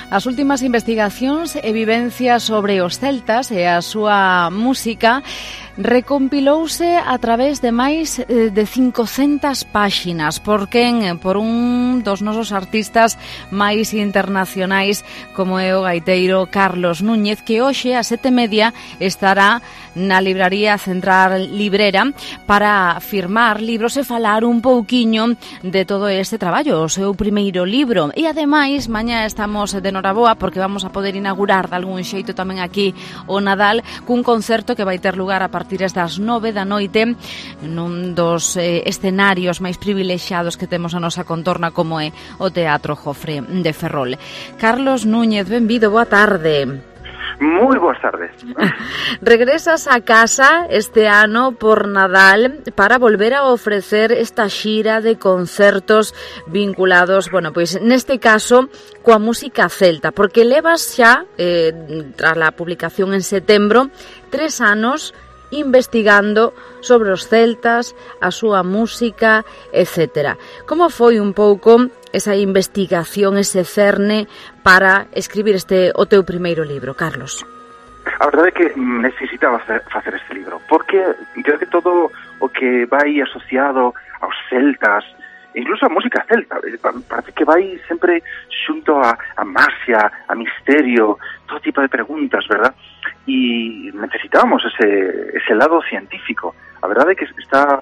As últimas investigacións e vivencias sobre os celtas e a súa música recompilouse a través de máis de 500 páxinas por un dos nosos artistas máis internacionais, como é o gaiteiro Carlos Núñez, que hoxe a 7:30 estará na libraría Central Librera para firmar libros e falar un pouquiño de todo este traballo, o seu primeiro libro. E ademais, mañá estamos de noraboa porque vamos a poder inaugurar de algún xeito tamén aquí o Nadal cun concerto que vai ter lugar a partir das 9 da noite nun dos escenarios máis privilexiados que temos a nosa contorna, como é o Teatro Jofre de Ferrol. Carlos Núñez, benvido, boa tarde. Moi boas tardes. Regresas a casa este ano por Nadal para volver a ofrecer esta xira de concertos vinculados, bueno, pois neste caso coa música celta, porque levas xa, tras a publicación en setembro, 3 anos investigando sobre os celtas, a súa música, etc. Como foi un pouco esa investigación, ese cerne para escribir o teu primeiro libro, Carlos? A verdade é que necesitaba facer este libro, porque creo que todo o que vai asociado aos celtas, incluso a música celta, parece que vai sempre xunto a magia, a misterio, todo tipo de preguntas, verdad? Y necesitábamos ese lado científico. A verdade é que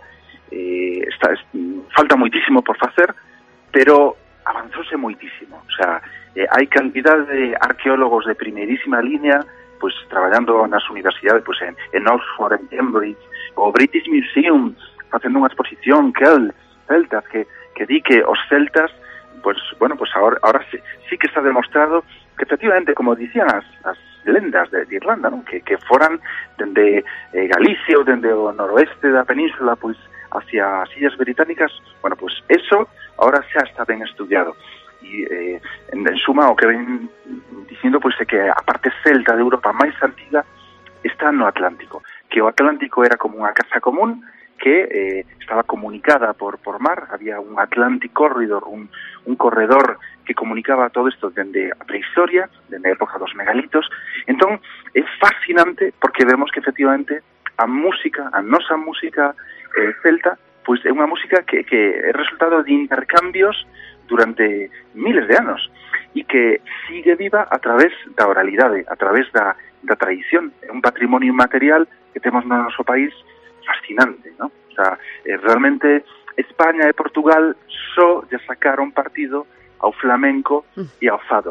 falta moitísimo por facer, pero avanzouse moitísimo. O sea, hai cantidad de arqueólogos de primeirísima línea, pues traballando nas universidades, pues en Oxford, en Cambridge, o British Museum facendo unha exposición celtas que di que os celtas, pues bueno, pues ahora sí que está demostrado que efectivamente, como dicían as lendas de Irlanda, ¿no? que foran dende Galicia ou dende o noroeste da península, pois hacia as illas británicas. Bueno, pues eso ahora xa está ben estudiado. E en suma, o que ven dicindo pois é que a parte celta de Europa máis antiga está no Atlántico, que o Atlántico era como unha casa común que estaba comunicada por mar. Había un Atlantic Corridor, un corredor que comunicaba todo isto dende a prehistoria, dende a época dos megalitos. Entón, é fascinante porque vemos que efectivamente a nosa música celta, pois é unha música que é resultado de intercambios durante miles de anos e que sigue viva a través da oralidade, a través da tradición. É un patrimonio inmaterial que temos no noso país fascinante, ¿no? O sea, realmente España e Portugal só lle sacaron partido ao flamenco e ao fado.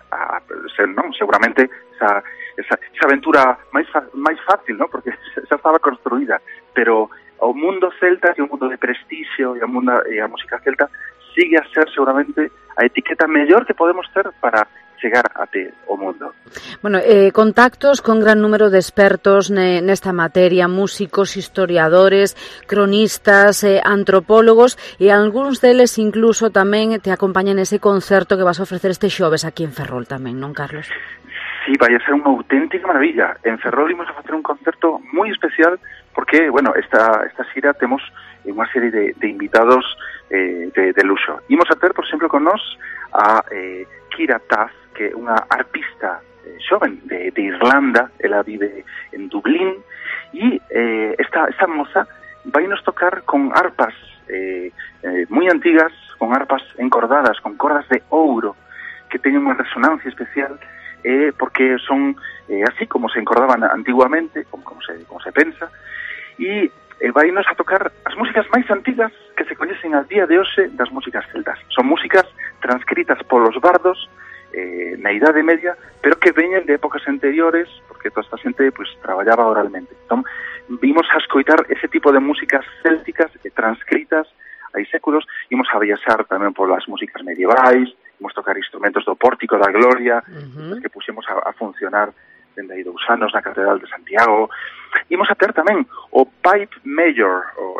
Non, seguramente esa aventura máis fácil, ¿no? Porque xa estaba construída, pero o mundo celta e o mundo de prestixio e a música celta sigue a ser seguramente a etiqueta mellor que podemos ter para chegar até o mundo. Bueno, contactos con gran número de expertos nesta materia, músicos, historiadores, cronistas, antropólogos, e algúns deles incluso tamén te acompañan nese concerto que vas a ofrecer este xoves aquí en Ferrol tamén, non, Carlos? Sí, vai a ser unha auténtica maravilla. En Ferrol imos a facer un concerto moi especial porque, bueno, esta xira temos unha serie de invitados de luxo. Imos a ter, por exemplo, con nós a Kira Taff, que é unha arpista xoven de Irlanda. Ela vive en Dublín e esta moza vai nos tocar con arpas moi antigas, con arpas encordadas, con cordas de ouro que teñen unha resonancia especial, porque son así como se encordaban antiguamente, como se pensa, e vai nos a tocar as músicas máis antigas que se coñecen a día de hoxe das músicas celtas. Son músicas transcritas polos bardos na Idade Media, pero que veñen de épocas anteriores, porque toda esta xente pues traballaba oralmente. Entón, vimos a escoitar ese tipo de músicas célticas transcritas hai séculos. Imos a viaxar tamén polas músicas medievais, imos tocar instrumentos do Pórtico da Gloria, que puxemos a funcionar dende aí 2 anos na Catedral de Santiago. Imos a ter tamén o Pipe Major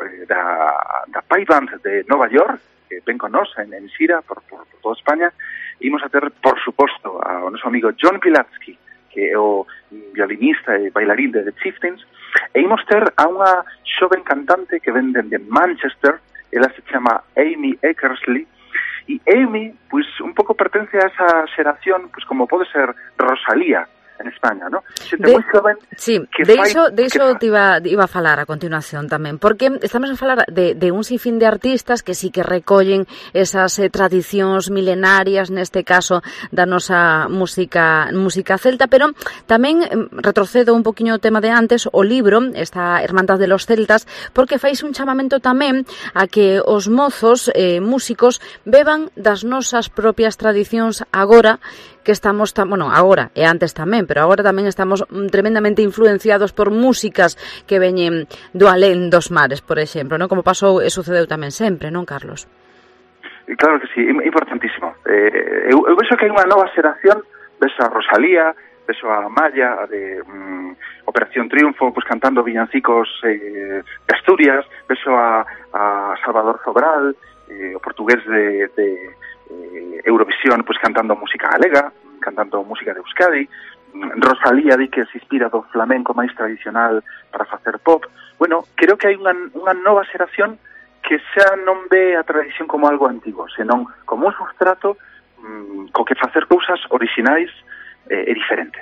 da Pipe Band de Nova York, que ven con nos en xira por toda España. Imos a ter, por suposto, ao noso amigo John Pilatsky, que é o violinista e bailarín de The Chieftains, e imos ter a unha xoven cantante que ven de Manchester. Ela se chama Amy Eckersley, E Amy, pois, un pouco pertence a esa xeración, pois, como pode ser Rosalía en España, ¿no? Xente moi joven. Sí, de iso te iba a falar a continuación tamén, porque estamos a falar de un sinfín de artistas que sí que recollen esas tradicións milenarias, neste caso da nosa música celta, pero tamén retrocedo un poquinho o tema de antes, o libro, esta Hermandad de los Celtas, porque fais un chamamento tamén a que os mozos músicos beban das nosas propias tradicións agora, que estamos, agora e antes tamén, pero agora tamén estamos tremendamente influenciados por músicas que veñen do alén dos mares, por exemplo, non? Como pasou e sucedeu tamén sempre, non, Carlos? Claro que sí, importantísimo. Eu vexo que hai unha nova xeración, vexo a Rosalía, vexo a Maya de Operación Triunfo, pues cantando villancicos de Asturias, vexo a Salvador Sobral, o portugués de Eurovisión, pues cantando música galega, cantando música de Euskadi. Rosalía di que se inspira do flamenco máis tradicional para facer pop. Bueno, creo que hai unha nova xeración que xa non ve a tradición como algo antigo, senón como un substrato co que facer cousas orixinais e diferentes.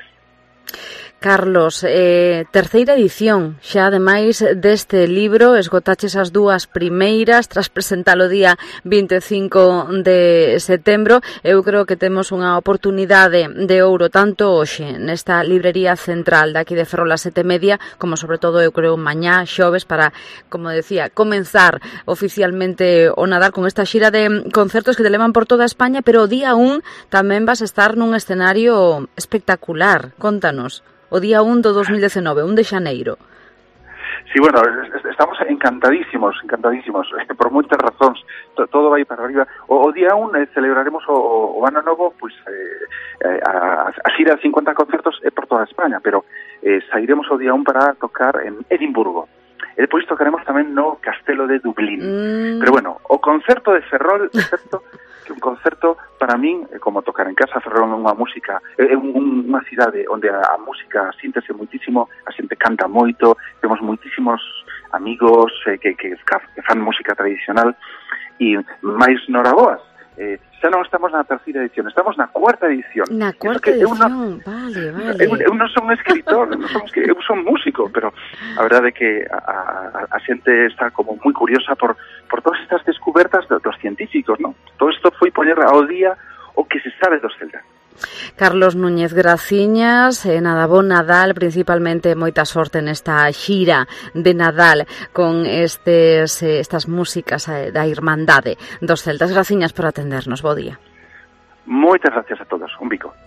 Carlos, terceira edición xa ademais deste libro, esgotaches as dúas primeiras tras presentalo día 25 de setembro. Eu creo que temos unha oportunidade de ouro tanto hoxe nesta librería central daqui de Ferrol a 7:30, como sobre todo eu creo mañá, xoves, para, como decía, comenzar oficialmente o Nadal con esta xira de concertos que te levan por toda España, pero o día 1 tamén vas a estar nun escenario espectacular. Contanos. O día 1 do 2019, 1 de xaneiro. Sí, bueno, estamos encantadísimos, por moitas razóns, todo vai para arriba. O día 1 celebraremos o ano novo, pois, a xira de 50 concertos é por toda España, pero sairemos o día 1 para tocar en Edimburgo. E depois tocaremos tamén no Castelo de Dublín. Pero bueno, o concerto de Ferrol, certo? Que un concerto, para min, é como tocar en casa. Ferrol é unha música, é unha cidade onde a música síntese moitísimo, a xente canta moito, temos moitísimos amigos que fan música tradicional, e máis noraboas. Xa non estamos na terceira edición, estamos na cuarta edición. Na cuarta edición, vale. Eu non son escritor, eu son músico, pero a verdade é que a xente está como moi curiosa por todas estas descubertas dos científicos, non? Todo isto foi poñer ao día o que se sabe dos celtas. Carlos Núñez, graciñas, nada, bon Nadal, principalmente moita sorte nesta xira de Nadal con estas músicas da Irmandade dos Celtas. Graciñas por atendernos, bo día. Moitas gracias a todos, un bico.